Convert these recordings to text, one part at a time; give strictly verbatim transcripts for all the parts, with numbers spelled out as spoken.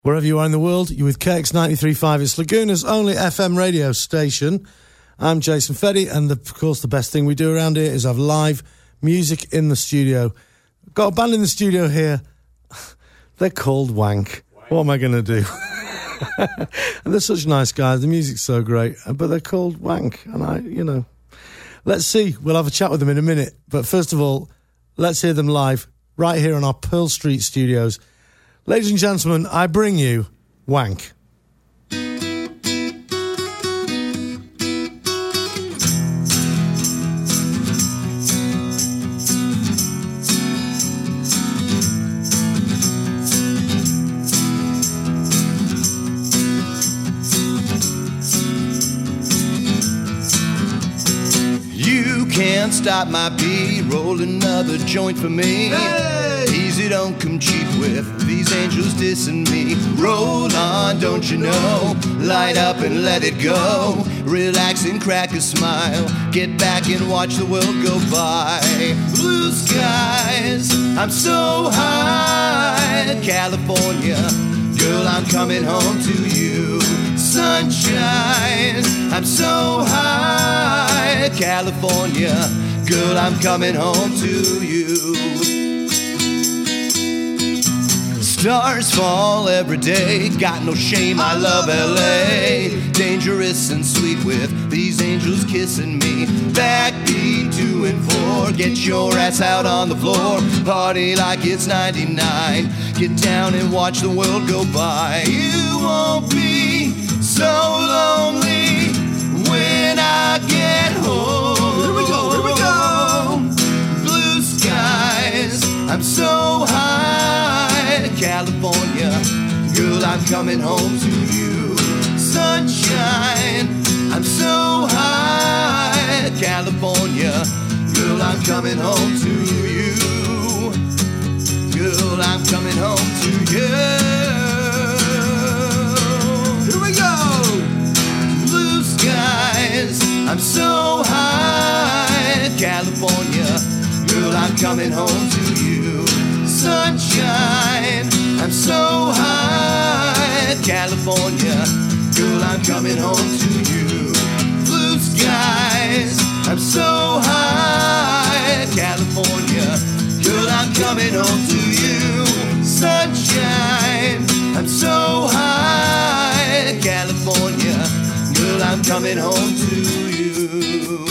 Wherever you are in the world, you're with K X ninety-three point five. It's Laguna's only F M radio station. I'm Jason Feddy, and the, of course the best thing we do around here is have live music in the studio. Got a band in the studio here. They're called Wank. Wank. What am I going to do? And they're such nice guys. The music's so great, but they're called Wank. And I, you know, let's see. We'll have a chat with them in a minute. But first of all, let's hear them live right here on our Pearl Street studios. Ladies and gentlemen, I bring you Wank. You can't stop my beat, roll another joint for me. Hey! Easy, don't come cheap with these angels dissing me. Roll on, don't you know? Light up and let it go. Relax and crack a smile. Get back and watch the world go by. Blue skies, I'm so high. California, girl, I'm coming home to you. Sunshine, I'm so high. California, girl, I'm coming home to you. Stars fall every day, got no shame, I love L A. Dangerous and sweet with these angels kissing me. Backbeat two and four, get your ass out on the floor. Party like it's ninety-nine, get down and watch the world go by. You won't be so lonely when I get home. Here we go, here we go. Blue skies, I'm so high. California, girl, I'm coming home to you. Sunshine, I'm so high. California, girl, I'm coming home to you. Girl, I'm coming home to you. Here we go. Blue skies, I'm so high. California, girl, I'm coming home to you. Sunshine, I'm so high. California, girl, I'm coming home to you. Blue skies, I'm so high. California, girl, I'm coming home to you. Sunshine, I'm so high. California, girl, I'm coming home to you.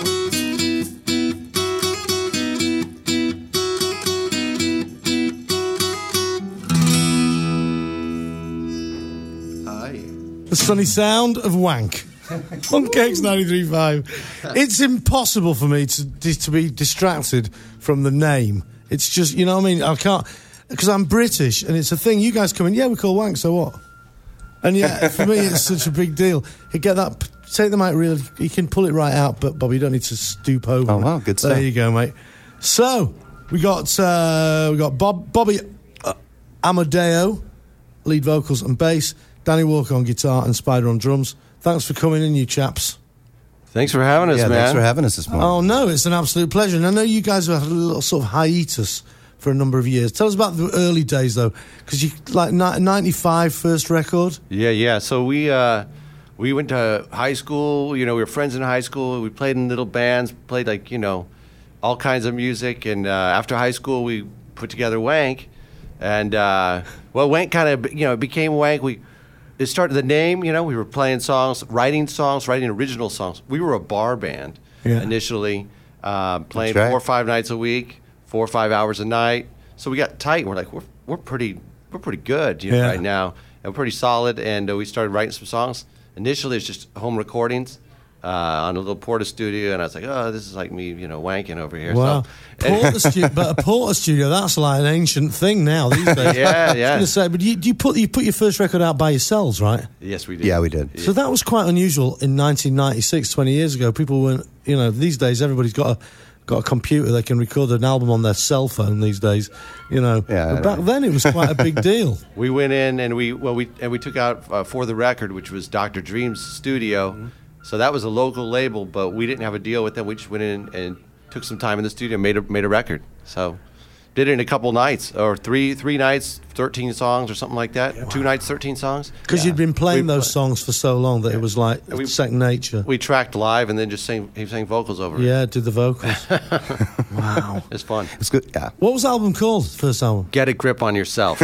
The sunny sound of Wank on K X ninety-three point five. It's impossible for me to to be distracted from the name. It's just, you know what I mean? I can't, because I'm British, and it's a thing. You guys come in, yeah, we call Wank, so what? And yeah, for me, it's such a big deal. You get that, take the mic really, you can pull it right out, but Bobby, you don't need to stoop over. Oh, wow, good stuff. There you go, mate. So, we got, uh, we got Bob, Bobby uh, Amadeo, lead vocals and bass. Danny Walker on guitar and Spider on drums. Thanks for coming in, you chaps. Thanks for having us, yeah, man. Thanks for having us this morning. Oh, no, it's an absolute pleasure. And I know you guys have had a little sort of hiatus for a number of years. Tell us about the early days, though, because you, like, ninety-five first record? Yeah, yeah. So we uh, we went to high school. You know, we were friends in high school. We played in little bands, played, like, you know, all kinds of music. And uh, after high school, we put together Wank. And, uh, well, Wank kind of, you know, became Wank. We... It started the name, you know, we were playing songs, writing songs, writing original songs. We were a bar band yeah. initially, uh, playing right. four or five nights a week, four or five hours a night. So we got tight. And we're like, we're we're pretty we're pretty good you know, yeah. right now, and we're pretty solid. And uh, we started writing some songs. Initially, it's just home recordings uh, on a little Porta studio, and I was like, oh, this is like me, you know, wanking over here. Wow. So, Porta stu- but a Porta studio, that's like an ancient thing now these days. Yeah, yeah. I was going to say, but you, you put you put your first record out by yourselves, right? Yes, we did. Yeah, we did. So that was quite unusual in nineteen ninety-six, twenty years ago. People weren't, you know, these days everybody's got a got a computer. They can record an album on their cell phone these days, you know. Yeah, but back then it was quite a big deal. We went in and we well we and we took out uh, For the Record, which was Doctor Dream's studio. Mm-hmm. So that was a local label, but we didn't have a deal with them. We just went in and took some time in the studio, made a made a record. So did it in a couple nights, or three three nights, thirteen songs or something like that. Yeah, wow. Two nights, thirteen songs. Because yeah. you'd been playing we those pl- songs for so long that yeah. it was like we, second nature. We tracked live and then just sang. He sang vocals over yeah, it. Yeah, did the vocals. Wow, it's fun. It's good. Yeah. What was the album called? First album. Get a grip on yourself.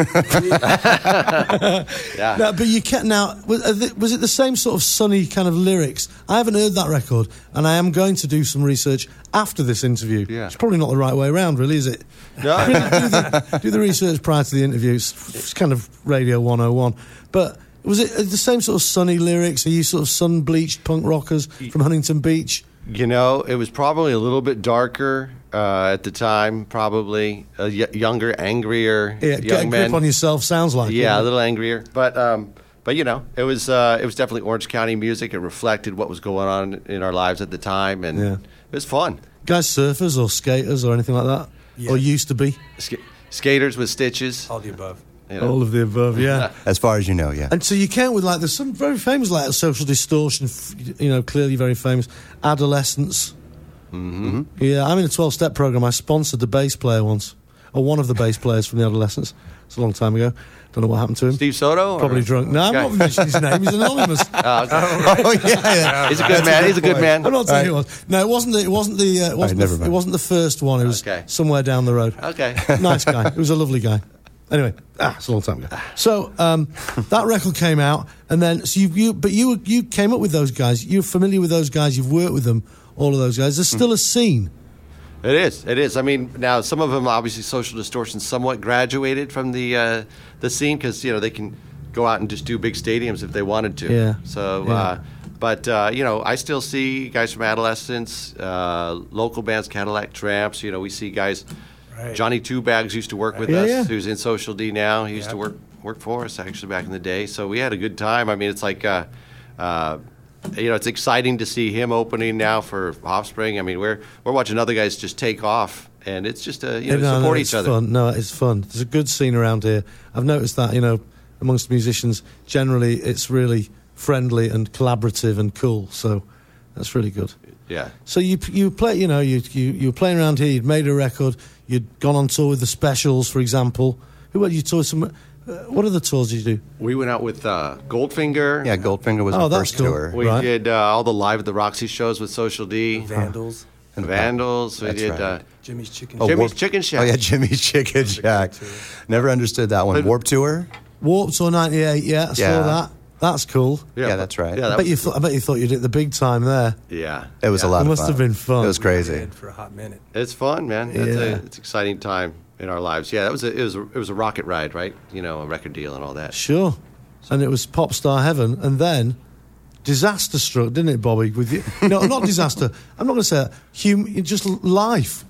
yeah. No, but you can't now. Was, was it the same sort of sunny kind of lyrics? I haven't heard that record, and I am going to do some research after this interview. Yeah. It's probably not the right way around, really, is it? No. do, the, do the research prior to the interview. It's, it's kind of Radio one oh one. But was it the same sort of sunny lyrics? Are you sort of sun-bleached punk rockers from Huntington Beach? You know, it was probably a little bit darker uh, at the time, probably. A y- younger, angrier Yeah, young get a grip men. on yourself sounds like Yeah, it. a little angrier. But, um, but you know, it was uh, it was definitely Orange County music. It reflected what was going on in our lives at the time, and Yeah. it was fun. Guys surfers or skaters or anything like that? Yeah. Or used to be? Sk- skaters with stitches. All the above. You know. All of the above, yeah. As far as you know, yeah. And so you count with like there's some very famous like Social Distortion, f- you know, clearly very famous. Adolescence. Mm-hmm. Yeah, I'm in a twelve-step program. I sponsored the bass player once, or one of the bass players from the Adolescents. It's a long time ago. Don't know what happened to him. Steve Soto? Probably or? drunk. No, I'm not mentioning his name. He's anonymous. Oh, okay. Oh yeah, yeah. He's a good man. He's a good man. I'm not telling you Right. who it was. No, it wasn't. The, it wasn't the. Uh, it, wasn't never the mind. it wasn't the first one. It was Okay. somewhere down the road. Okay. Nice guy. He was a lovely guy. Anyway, ah, it's a long time ago. So um, that record came out, and then so you, you, but you you came up with those guys. You're familiar with those guys. You've worked with them. All of those guys. There's still a scene. It is. It is. I mean, now some of them obviously Social Distortion somewhat graduated from the uh, the scene because you know they can go out and just do big stadiums if they wanted to. Yeah. So, Yeah. Uh, but uh, you know, I still see guys from Adolescents, uh, local bands, Cadillac Tramps. You know, we see guys. Right. Johnny Two Bags used to work with Yeah, us. yeah. Who's in Social D now. He used to Yep. work work for us actually back in the day. So we had a good time. I mean, it's like. Uh, uh, You know, it's exciting to see him opening now for Offspring. I mean, we're we're watching other guys just take off, and it's just a you know Yeah, no, support no, each it's other. Fun. No, it's fun. There's a good scene around here. I've noticed that, you know, amongst musicians, generally it's really friendly and collaborative and cool. So that's really good. Yeah, So you you play, you know, you you you were playing around here. You'd made a record. You'd gone on tour with the Specials, for example. Who were you toured some? Uh, what other tours did you do? we went out with uh, Goldfinger. Yeah, Goldfinger was Oh, our that's first cool. tour. we Right. did uh, all the live at the Roxy shows with Social D, Vandals. And Vandals. We That's did right. uh, Jimmy's Chicken. Oh, Jimmy's Warp- Chicken Shack. Oh yeah, Jimmy's Chicken Shack. tour. Never understood that one. But- Warp Tour. Warp Tour ninety-eight. Yeah, I saw Yeah. that. That's cool. Yeah, that's right. Yeah, I that bet was you. Thought, I bet you thought you'd hit the big time there. yeah, It was yeah. a lot It of must fun. have been fun. It was crazy. Did for a hot minute. It's fun, man. It's, Yeah. a, it's an exciting time in our lives. Yeah, that was a, it was a, it was a rocket ride, right? You know, a record deal and all that. Sure. And it was pop star heaven, and then disaster struck, didn't it, Bobby? With you, no, not disaster. I'm not going to say that. Hum, just life.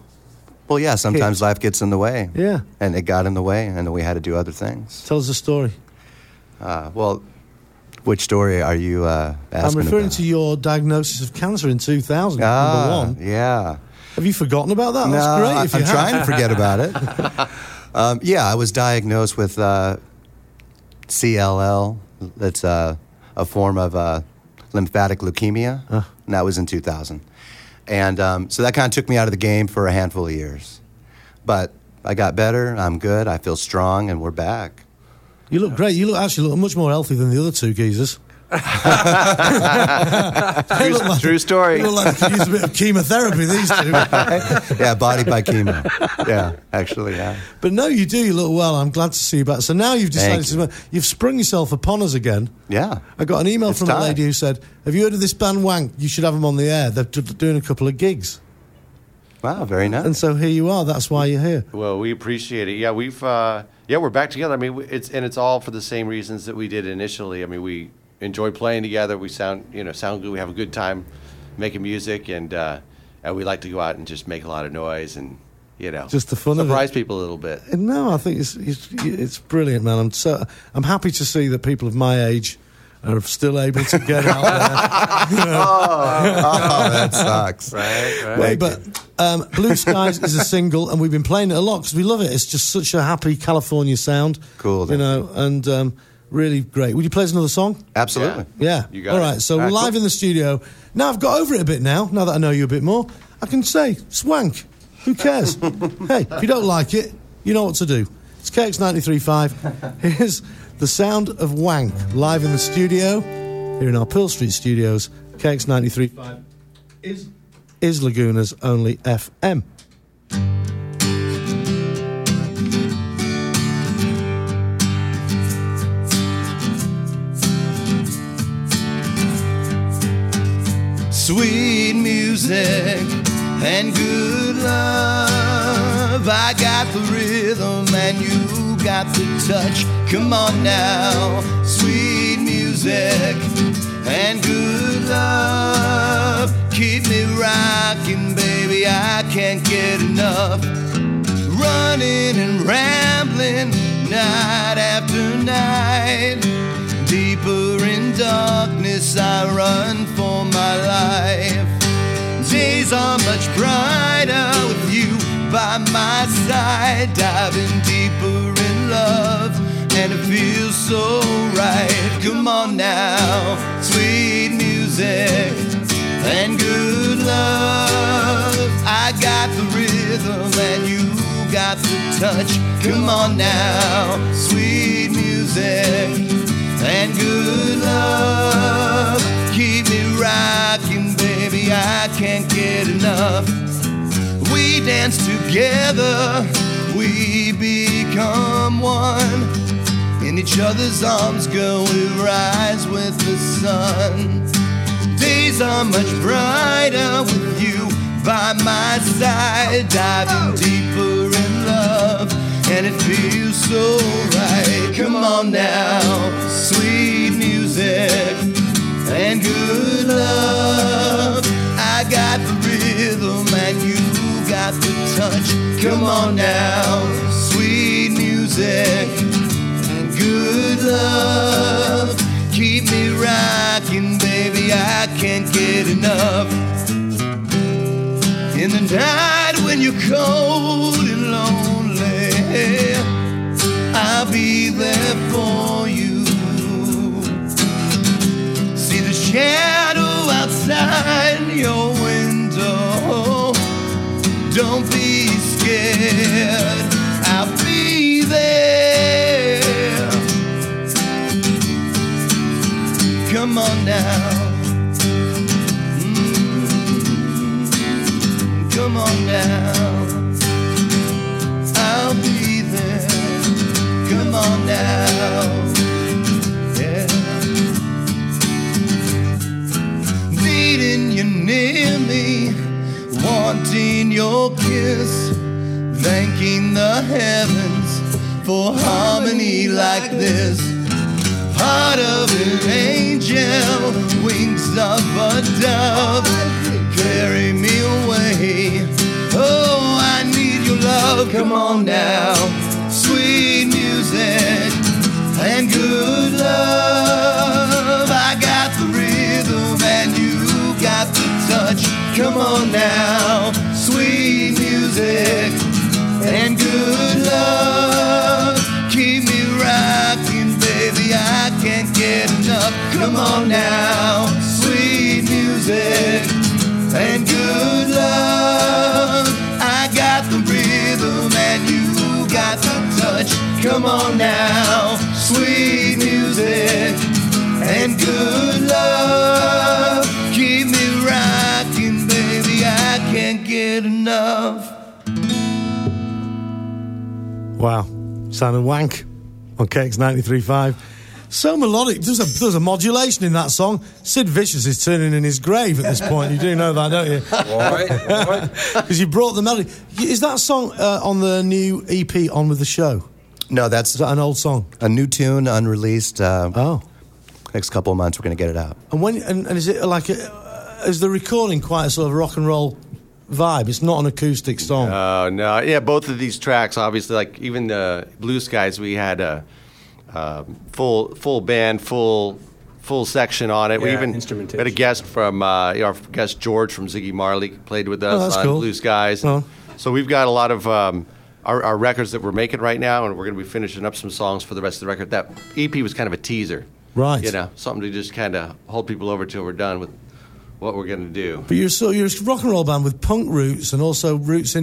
Well, yeah, sometimes life gets in the way. Yeah. And it got in the way, and then we had to do other things. Tell us the story. Uh, well, which story are you uh, asking I'm referring about? to your diagnosis of cancer in two thousand. Ah, number one. yeah. Have you forgotten about that? No, That's great. If you I'm have. trying to forget about it. um, yeah, I was diagnosed with uh, C L L. That's uh, a form of uh, lymphatic leukemia, Uh. and that was in two thousand. And um, so that kind of took me out of the game for a handful of years. But I got better. I'm good. I feel strong, and we're back. You look great. You look actually look much more healthy than the other two geezers. They look like- True story. They look like they could use a bit of chemotherapy, these two. Yeah, body by chemo. Yeah, actually, yeah. But no, you do. You look well. I'm glad to see you back. So now you've decided Thank to. You've sprung yourself upon us again. Yeah. I got an email It's from a time. lady who said, "Have you heard of this band Wank? You should have them on the air. They're d- doing a couple of gigs." Wow, very nice. And so here you are. That's why you're here. Well, we appreciate it. Yeah, we've uh, yeah, we're back together. I mean, it's and it's all for the same reasons that we did initially. I mean, we enjoy playing together. We sound you know sound good. We have a good time making music, and uh, and we like to go out and just make a lot of noise and you know Just the fun of it. surprise people a little bit. And no, I think it's, it's it's brilliant, man. I'm so I'm happy to see that people of my age are still able to get out there. You know. Oh, that sucks. Right, right. Wait, but um, Blue Skies is a single, and we've been playing it a lot because we love it. It's just such a happy California sound. Cool, you then. know, and um, really great. Would you play us another song? Absolutely. Yeah. You got All it. right, so All we're right, live cool. in the studio. Now I've got over it a bit now, now that I know you a bit more. I can say, swank. Who cares? Hey, if you don't like it, you know what to do. It's K X ninety-three point five. Here's The Sound of Wank, live in the studio, here in our Pearl Street studios. K X ninety-three point five is, is Laguna's only F M. Sweet music and good love. I got the rhythm and you got the touch. Come on now. Sweet music and good love. Keep me rocking, baby, I can't get enough. Running and rambling night after night. Deeper in darkness I run for my life. Days are much brighter with you by my side. Diving deeper in love and it feels so right. Come on now. Sweet music and good love. I got the rhythm and you got the touch. Come on now. Sweet music and good love. Keep me rocking, baby, I can't get enough. We dance together, we become one. In each other's arms, girl, we rise with the sun. Days are much brighter with you by my side. Diving deeper in love and it feels so right. Come on now. Sweet music and good love. I got the rhythm and you got the touch. Come on now. Sweet music and good love. Keep me rocking, baby, I can't get enough. In the night when you're cold and lonely, I'll be there for you. See the shadow outside your window. Don't be scared, I'll be there. Come on now. Mm-hmm. Come on now. I'll be there. Come on now, yeah. Needing you near me, wanting your kiss, thanking the heavens for harmony like this. Heart of an angel, wings of a dove, carry me away. Oh, I need your love. Come on now. Sweet music and good love. I got the rhythm and you got the touch. Come on now. Sweet music and good love. Keep me rocking, baby, I can't get enough. Come on now. Sweet music and good love. I got the rhythm and you got the touch. Come on now. Sweet music and good love. Keep me rocking, baby, I can't get enough. Wow. Sound of Wank on K X ninety-three point five. So melodic. There's a, there's a modulation in that song. Sid Vicious is turning in his grave at this point. You do know that, don't you? Why? Because you brought the melody. Is that song uh, on the new E P, On With The Show? No, that's Is that an old song? a new tune, unreleased. Uh, Oh. Next couple of months, we're going to get it out. And when and, and is it like a, uh, is the recording quite a sort of rock and roll vibe? It's not an acoustic song. Oh, no. Yeah, both of these tracks, obviously, like even the Blue Skies, we had a uh, full full band, full full section on it. We Yeah, even instrumentation. had a guest from, uh, you know, our guest George from Ziggy Marley played with us that's on cool. Blue Skies. Oh. So we've got a lot of um, our, our records that we're making right now, and we're going to be finishing up some songs for the rest of the record. That E P was kind of a teaser. Right. You know, something to just kind of hold people over till we're done with what we're going to do. But you're so you're a rock and roll band with punk roots and also roots in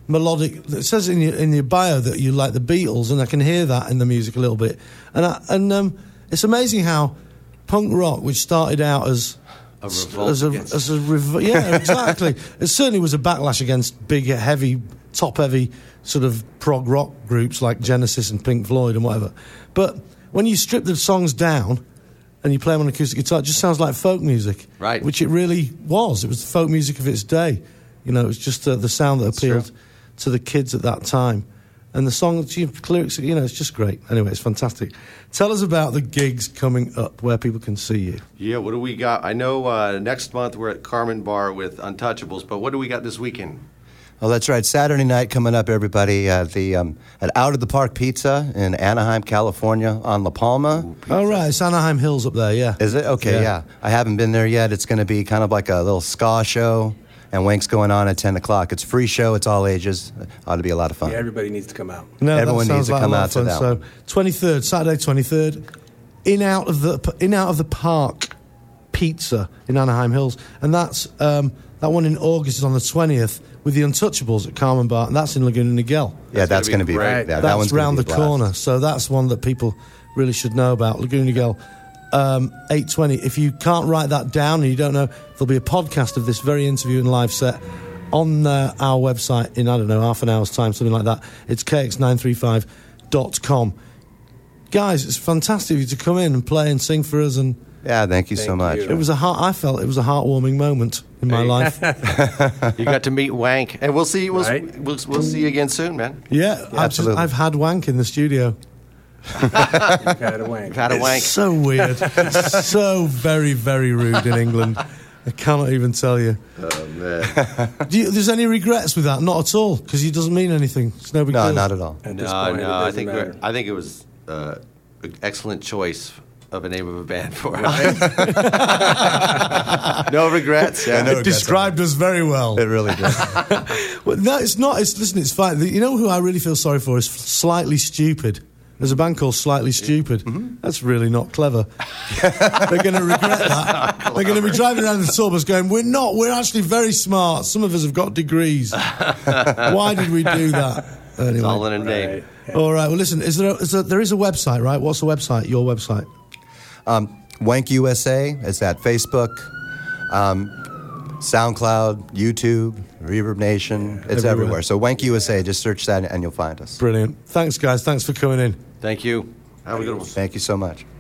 melodic. It says in your in your bio that you like the Beatles, and I can hear that in the music a little bit. And I, and um, it's amazing how punk rock, which started out as A revolt as a, against- as a rev- yeah, exactly. It certainly was a backlash against big, heavy, top-heavy sort of prog rock groups like Genesis and Pink Floyd and whatever. But when you strip the songs down and you play them on acoustic guitar, it just sounds like folk music, Right. Which it really was. It was the folk music of its day. You know, it was just uh, the sound that appealed true. to the kids at that time. And the song, the lyrics, you know, it's just great. Anyway, it's fantastic. Tell us about the gigs coming up, where people can see you. Yeah, what do we got? I know uh, next month we're at Carmen Bar with Untouchables, but what do we got this weekend? Oh, that's right. Saturday night coming up, everybody, at the um, at Out of the Park Pizza in Anaheim, California, on La Palma. Oh, right, it's Anaheim Hills up there, yeah. Is it? Okay, Yeah. yeah. I haven't been there yet. It's going to be kind of like a little ska show, and Wank's going on at ten o'clock. It's a free show. It's all ages. Ought to be a lot of fun. Yeah, everybody needs to come out. No, Everyone that sounds needs to like come a lot out of to fun. that So, one. twenty-third, Saturday twenty-third, in out of the in out of the park pizza in Anaheim Hills, and that's um, that one in August is on the twentieth with the Untouchables at Carmen Bar, and that's in Laguna Niguel. Yeah, that's That's going gonna to be be great. Yeah, that that's one's gonna round be the a blast. corner, so that's one that people really should know about. Laguna Niguel, um, eight twenty. If you can't write that down and you don't know, there'll be a podcast of this very interview and live set on uh, our website in, I don't know, half an hour's time, something like that. It's k x nine three five dot com. Guys, it's fantastic of you to come in and play and sing for us, and Yeah, thank you so Thank much. you. it was a heart, I felt it was a heartwarming moment in my Hey. life. You got to meet Wank, and we'll see. We'll, Right. we'll, we'll see you again soon, man. Yeah, I've, just, absolutely. I've had wank in the studio. Had a wank. We've had a Wank. It's so weird. It's so very, very rude in England. I cannot even tell you. Oh, man. Do you there's any regrets with that? Not at all, because it doesn't mean anything. It's no big No, deal. not at all. At this No, point, it no, I doesn't think matter. we're, I think it was uh, an excellent choice of a name of a band for us. No regrets. Yeah, no It regrets. described us very well. It really does. Well, no, it's not. It's listen. It's fine. You know who I really feel sorry for is Slightly Stupid. There's a band called Slightly Stupid. Mm-hmm. That's really not clever. They're going to regret that. They're going to be driving around the tour bus going, "We're not. We're actually very smart. Some of us have got degrees. Why did we do that?" Anyway. It's all in a name. Right. All right. Well, listen. Is there? A, is there? There is a website, right? What's the website? Your website? Um, Wank U S A. It's at Facebook, um, SoundCloud, YouTube, Reverb Nation. It's Everywhere. everywhere. So Wank U S A. Just search that and you'll find us. Brilliant. Thanks, guys. Thanks for coming in. Thank you. Have a good one. Thank you so much.